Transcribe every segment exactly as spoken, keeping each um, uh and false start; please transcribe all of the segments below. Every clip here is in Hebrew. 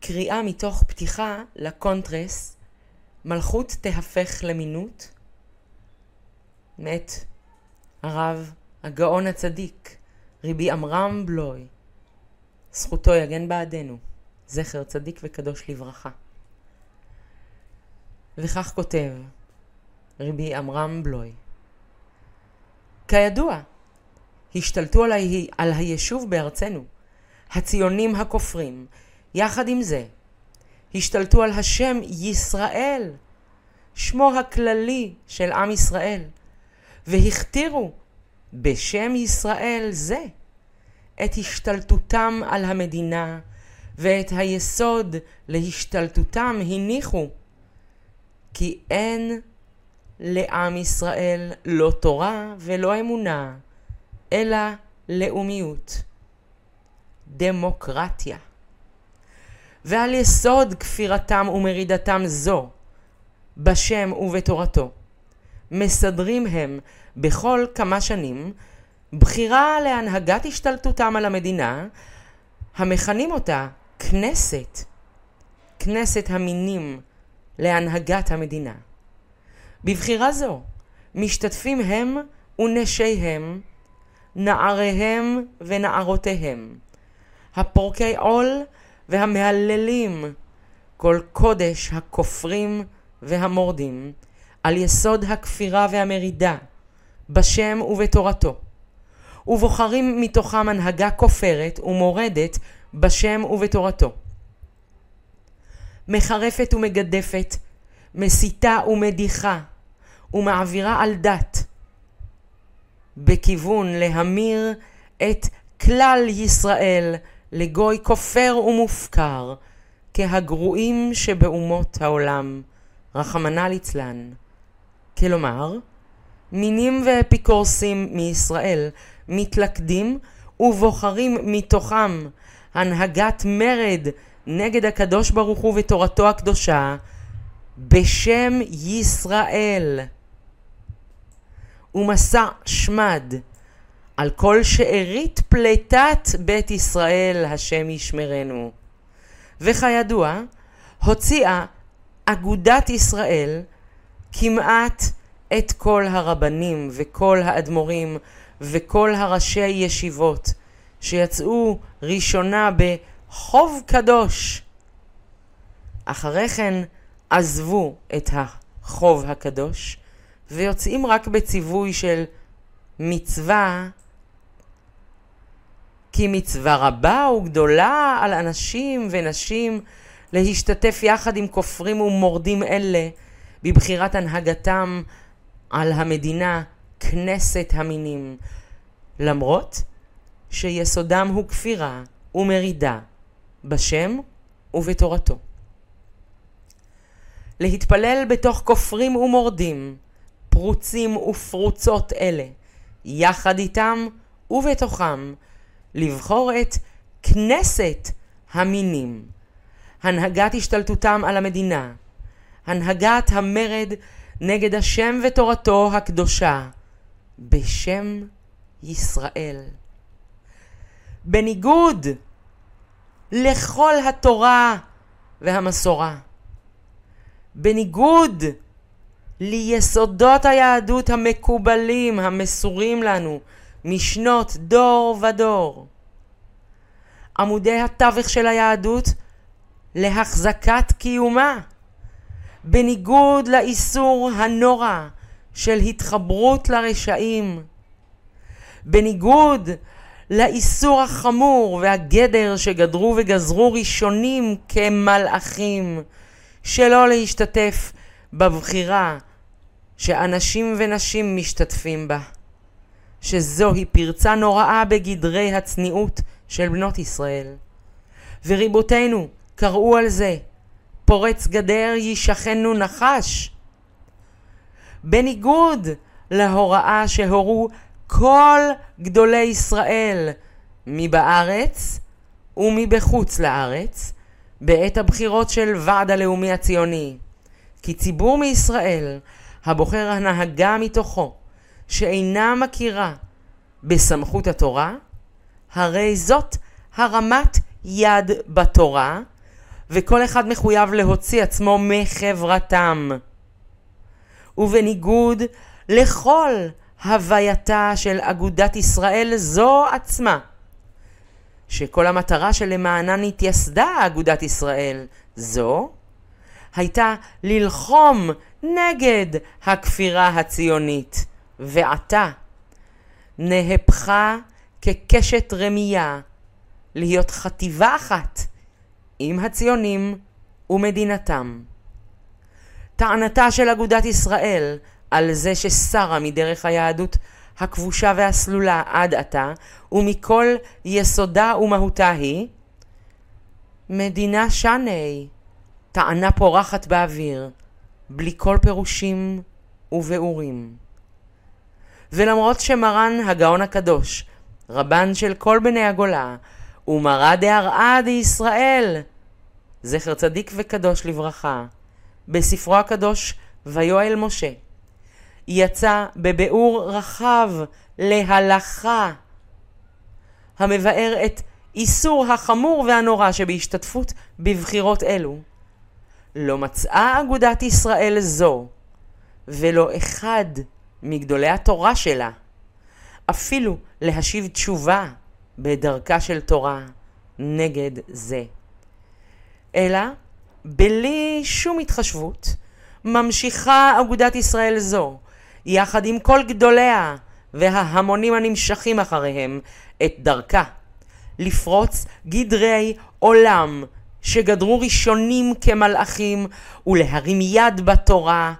קריאה מתוך פתיחה לקונטרס מלכות תהפך למינות מאת הרב הגאון הצדיק רבי עמרם בלוי, זכותו יגן בעדנו, זכר צדיק וקדוש לברכה. וכך כותב רבי עמרם בלוי: כידוע, השתלטו על, ה... על היישוב בארצנו הציונים הכופרים. יחד עם זה, השתלטו על השם ישראל, שמו הכללי של עם ישראל, והכתירו בשם ישראל זה את השתלטותם על המדינה, ואת היסוד להשתלטותם הניחו, כי אין לעם ישראל לא תורה ולא אמונה, אלא לאומיות, דמוקרטיה. ועל יסוד כפירתם ומרידתם זו בשם ובתורתו מסדרים הם בכל כמה שנים בחירה להנהגת השתלטותם על המדינה, המכנים אותה כנסת, כנסת המינים להנהגת המדינה. בבחירה זו משתתפים הם ונשיהם, נעריהם ונערותיהם, הפורקי עול והמהללים, כל קודש הכופרים והמורדים, על יסוד הכפירה והמרידה בשם ובתורתו, ובוחרים מתוכם הנהגה כופרת ומורדת בשם ובתורתו, מחרפת ומגדפת, מסיתה ומדיחה, ומעבירה על דת, בכיוון להמיר את כלל ישראל לגוי כופר ומופקר, כהגרועים שבאומות העולם, רחמנא ליצלן. כלומר, מינים ואפיקורסים מישראל מתלכדים ובוחרים מתוכם הנהגת מרד נגד הקדוש ברוך הוא ותורתו הקדושה בשם ישראל, ומסע שמד על כל שארית פליטת בית ישראל, השם ישמרנו. וכידוע, הוציאה אגודת ישראל כמעט את כל הרבנים וכל האדמו"רים וכל הראשי ישיבות שיצאו ראשונה בחוב קדוש. אחרי כן עזבו את החוב הקדוש ויוצאים רק בציווי של מצווה, כי מצווה רבה וגדולה על אנשים ונשים להשתתף יחד עם כופרים ומורדים אלה בבחירת הנהגתם על המדינה, כנסת המינים, למרות שיסודם הוא כפירה ומרידה בשם ובתורתו. להתפלל בתוך כופרים ומורדים, פרוצים ופרוצות אלה, יחד איתם ובתוכם, לבחור את כנסת המינים, הנהגת השתלטותם על המדינה, הנהגת המרד נגד השם ותורתו הקדושה, בשם ישראל. בניגוד לכל התורה והמסורה, בניגוד ליסודות היהדות המקובלים המסורים לנו משנות דור ודור, עמודי התווך של היהדות להחזקת קיומה, בניגוד לאיסור הנורא של התחברות לרשעים, בניגוד לאיסור החמור והגדר שגדרו וגזרו ראשונים כמלאכים שלא להשתתף בבחירה שאנשים ונשים משתתפים בה, שזוהי פרצה נוראה בגדרי הצניעות של בנות ישראל. וריבותינו קראו על זה פורץ גדר ישכנו נחש, בניגוד להוראה שהורו כל גדולי ישראל מבארץ ומבחוץ לארץ בעת הבחירות של ועד הלאומי הציוני, כי ציבור מישראל הבוחר הנהגה מתוכו שאינה מכירה בסמכות התורה, הרי זאת הרמת יד בתורה וכל אחד מחויב להוציא עצמו מחברתם. ובניגוד לכל הווייתה של אגודת ישראל זו עצמה, שכל המטרה שלמענה נתייסדה אגודת ישראל זו, הייתה ללחום נגד הכפירה הציונית, ועתה נהפכה כקשת רמייה להיות חטיבה אחת עם הציונים ומדינתם. טענתה של אגודת ישראל על זה ששרה מדרך היהדות הכבושה והסלולה עד עתה, ומכל יסודה ומהותה היא, מדינה שני, טענה פורחת באוויר, בלי כל פירושים וביאורים. ולמרות שמרן הגאון הקדוש, רבן של כל בני הגולה, ומרא דהראה דישראל, זכר צדיק וקדוש לברכה, בספרו הקדוש ויואל משה, יצא בביאור רחב להלכה, המבאר את איסור החמור והנורא שבהשתתפות בבחירות אלו. לא מצאה אגודת ישראל זו, ולא אחד מגדולי התורה שלה, אפילו להשיב תשובה בדרכה של תורה נגד זה. אלא בלי שום התחשבות, ממשיכה אגודת ישראל זו, יחד עם כל גדוליה וההמונים הנמשכים אחריהם, את דרכה, לפרוץ גדרי עולם שגדרו ראשונים כמלאכים, ולהרים יד בתורה,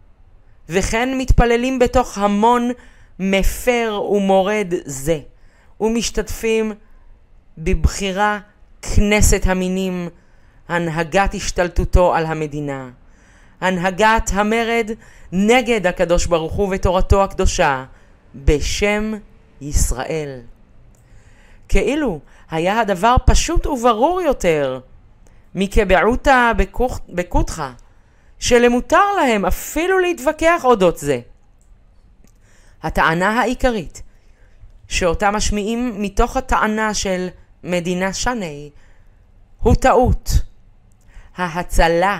וכן מתפללים בתוך המון מפר ומורד זה, ומשתתפים בבחירה כנסת המינים, הנהגת השתלטותו על המדינה, הנהגת המרד נגד הקדוש ברוך הוא ותורתו הקדושה, בשם ישראל. כאילו היה הדבר פשוט וברור יותר, מכבעותה בקותחה, שלמותר להם אפילו להתווכח אודות זה. הטענה העיקרית, שאותה משמיעים מתוך הטענה של מדינה שני, הוא טעות. ההצלה,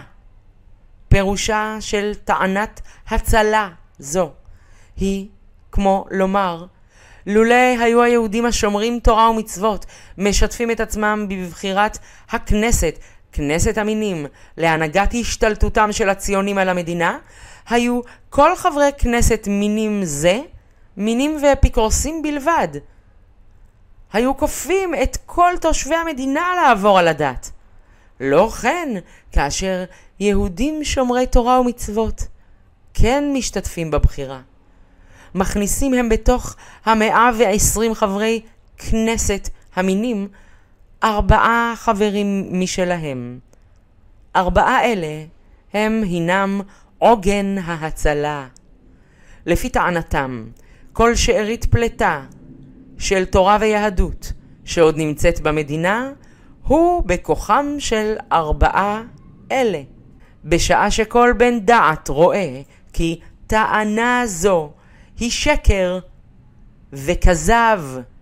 פירושה של טענת הצלה זו, היא כמו לומר, לולא היו היהודים השומרים תורה ומצוות, משתפים את עצמם בבחירת הכנסת, כנסת המינים, להנהגת השתלטותם של הציונים על המדינה, היו כל חברי כנסת מינים זה, מינים ואפיקורסים בלבד. היו כופים את כל תושבי המדינה לעבור על הדת. לא כן, כאשר יהודים שומרי תורה ומצוות כן משתתפים בבחירה. מכניסים הם בתוך המאה ועשרים חברי כנסת המינים ארבעה חברים משלהם. ארבעה אלה הם הינם עוגן ההצלה. לפי טענתם, כל שארית פלטה של תורה ויהדות שעוד נמצאת במדינה, הוא בכוחם של ארבעה אלה. בשעה שכל בן דעת רואה כי טענה זו היא שקר וכזב,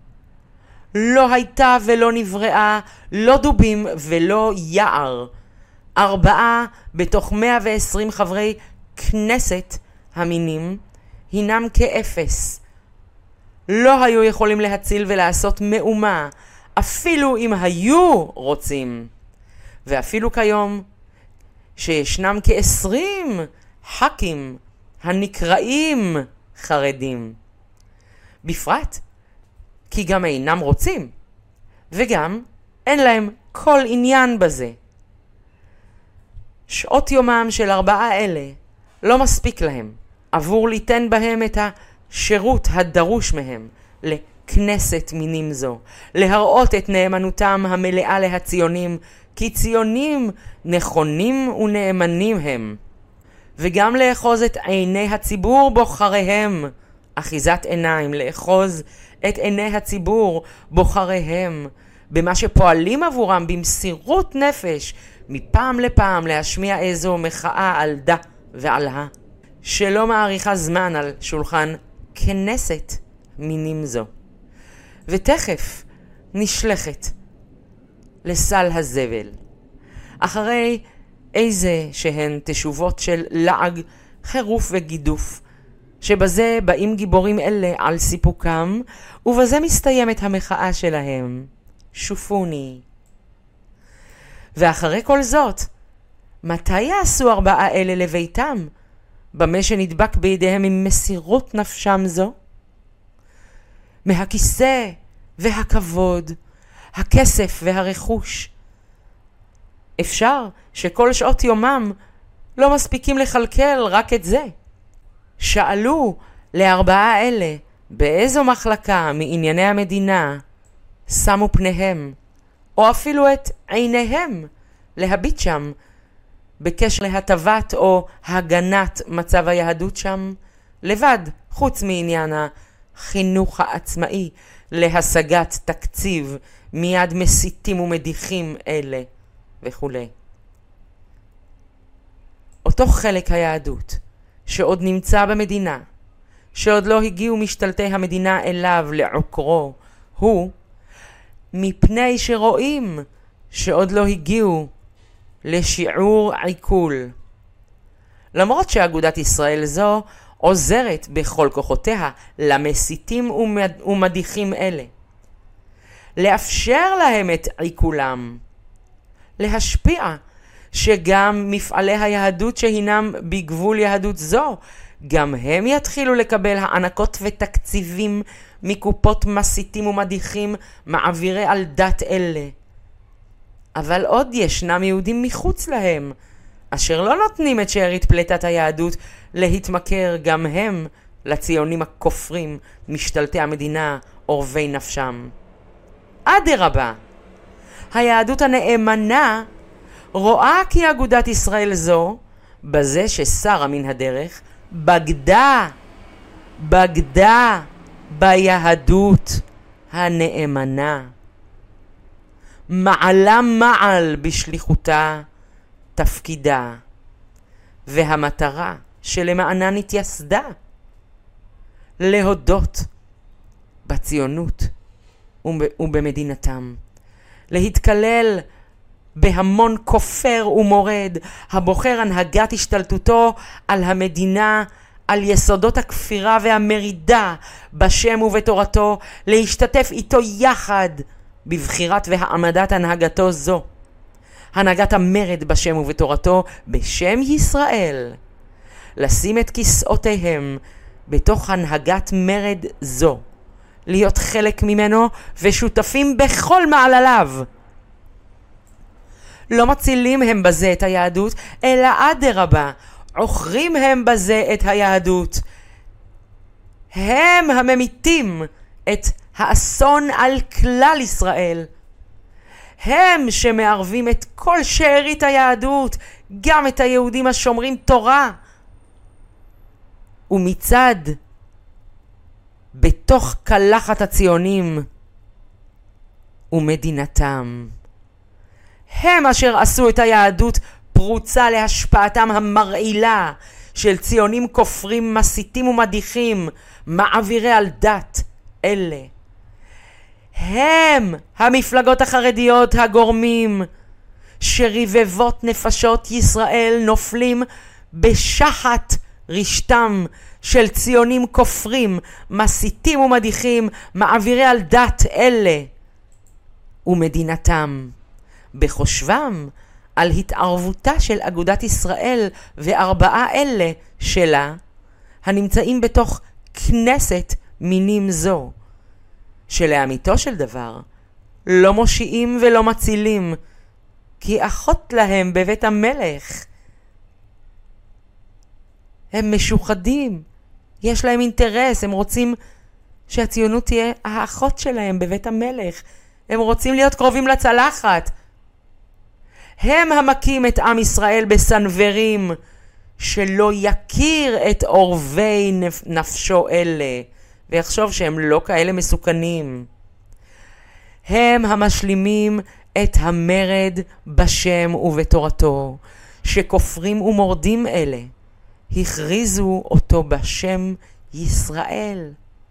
לא הייתה ולא נבראה, לא דובים ולא יער. ארבעה בתוך מאה ועשרים חברי כנסת המינים הינם כאפס. לא היו יכולים להציל ולעשות מאומה, אפילו אם היו רוצים. ואפילו כיום, שישנם כעשרים חכים הנקראים חרדים. בפרט, כי גם אינם רוצים, וגם אין להם כל עניין בזה. שעות יומם של ארבעה אלה לא מספיק להם, עבור ליתן בהם את השירות הדרוש מהם לכנסת מינים זו, להראות את נאמנותם המלאה להציונים, כי ציונים נכונים ונאמנים הם, וגם לאחוז את עיני הציבור בוחריהם, אחיזת עיניים, לאחוז את עיני הציבור בוחריהם, במה שפועלים עבורם במסירות נפש, מפעם לפעם להשמיע איזו מחאה על דה ועל ה, שלא מעריכה זמן על שולחן כנסת מינים זו, ותכף נשלחת לסל הזבל. אחרי איזה שהן תשובות של לעג, חירוף וגידוף, שבזה באים גיבורים אלה על סיפוקם, ובזה מסתיימת המחאה שלהם. שופוני. ואחרי כל זאת, מתי יעשו ארבעה אלה לביתם? במה שנדבק בידיהם עם מסירות נפשם זו? מהכיסא והכבוד, הכסף והרכוש. אפשר שכל שעות יומם לא מספיקים לכלכל רק את זה. שאלו לארבעה אלה באיזו מחלקה מענייני המדינה שמו פניהם, או אפילו את עיניהם, להביט שם, בקשר להטבת או הגנת מצב היהדות שם, לבד, חוץ מעניין החינוך העצמאי להשגת תקציב מיד מסיתים ומדיחים אלה וכו'. אותו חלק היהדות שעוד נמצא במדינה, שעוד לא הגיעו משתלטי המדינה אליו לעוקרו, הוא מפני שרואים שעוד לא הגיעו לשיעור עיכול. למרות שאגודת ישראל זו עוזרת בכל כוחותיה למסיתים ומד... ומדיחים אלה, לאפשר להם את עיכולם, להשפיע שגם מפעלי היהדות שהינם בגבול יהדות זו, גם הם יתחילו לקבל הענקות ותקציבים מקופות מסיתים ומדיחים מעבירי על דת אלה. אבל עוד ישנם יהודים מחוץ להם, אשר לא נותנים את שארית פלטת היהדות להתמכר גם הם לציונים הכופרים, משתלטי המדינה, עורבי נפשם. אדרבה, היהדות הנאמנה רואה כי אגודת ישראל זו, בזה ששרה מן הדרך, בגדה, בגדה ביהדות הנאמנה. מעלה מעל בשליחותה תפקידה, והמטרה שלמענה נתייסדה, להודות בציונות ובמדינתם, להתקלל בהמון כופר ומורד הבוחר הנהגת השתלטותו על המדינה, על יסודות הכפירה והמרידה בשם ובתורתו, להשתתף איתו יחד בבחירת והעמדת הנהגתו זו, הנהגת המרד בשם ובתורתו בשם ישראל, לשים את כיסאותיהם בתוך הנהגת מרד זו, להיות חלק ממנו ושותפים בכל מעלליו. לא מצילים הם בזה את היהדות, אלא אדרבה, עוכרים הם בזה את היהדות. הם הממיתים את האסון על כלל ישראל. הם שמערבים את כל שארית היהדות, גם את היהודים השומרים תורה. ומצד בתוך קלחת הציונים ומדינתם, הם אשר עשו את היהדות פרוצה להשפעתם המרעילה של ציונים כופרים, מסיתים ומדיחים, מעבירי על דת אלה. הם המפלגות החרדיות הגורמים שריבבות נפשות ישראל נופלים בשחת רשתם של ציונים כופרים, מסיתים ומדיחים, מעבירי על דת אלה ומדינתם, בחושבם על התערבותה של אגודת ישראל וארבעה אלה שלה, הנמצאים בתוך כנסת מינים זו, שלאמיתו של דבר לא מושיעים ולא מצילים, כי אחות להם בבית המלך. הם משוחדים, יש להם אינטרס, הם רוצים שהציונות תהיה האחות שלהם בבית המלך, הם רוצים להיות קרובים לצלחת. הם המקים את עם ישראל בסנוורים, שלא יכיר את עורבי נפשו אלה, ויחשוב שהם לא כאלה מסוכנים. הם המשלימים את המרד בשם ובתורתו, שכופרים ומורדים אלה, הכריזו אותו בשם ישראל,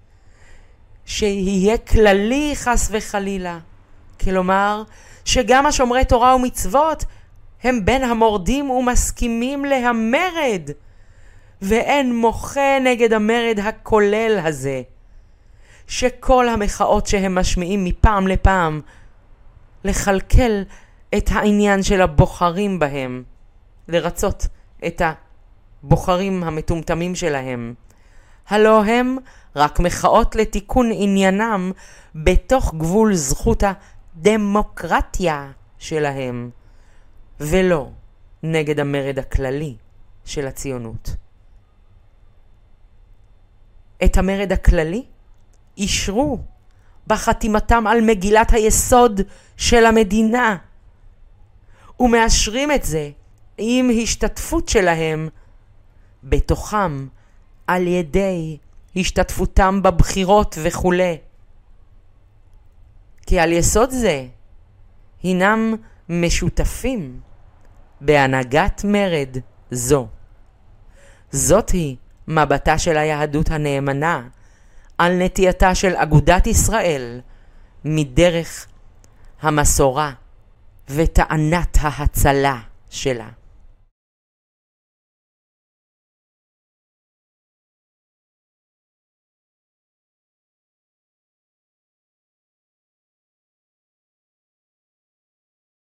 שיהיה כללי חס וחלילה. כלומר, שגם השומרי תורה ומצוות הם בין המורדים ומסכימים להמרד, ואין מוחה נגד המרד הכולל הזה, שכל המחאות שהם משמיעים מפעם לפעם, לחלקל את העניין של הבוחרים בהם, לרצות את הבוחרים המטומטמים שלהם. הלא הם רק מחאות לתיקון עניינם בתוך גבול זכות הדמוקרטיה שלהם, ולא נגד המרד הכללי של הציונות. את המרד הכללי אישרו בחתימתם על מגילת היסוד של המדינה, ומאשרים את זה עם השתתפות שלהם בתוכם על ידי השתתפותם בבחירות וכו'. כי על יסוד זה הינם משותפים בהנהגת מרד זו. זאת היא מבטה של היהדות הנאמנה על נטייתה של אגודת ישראל מדרך המסורה וטענת ההצלה שלה.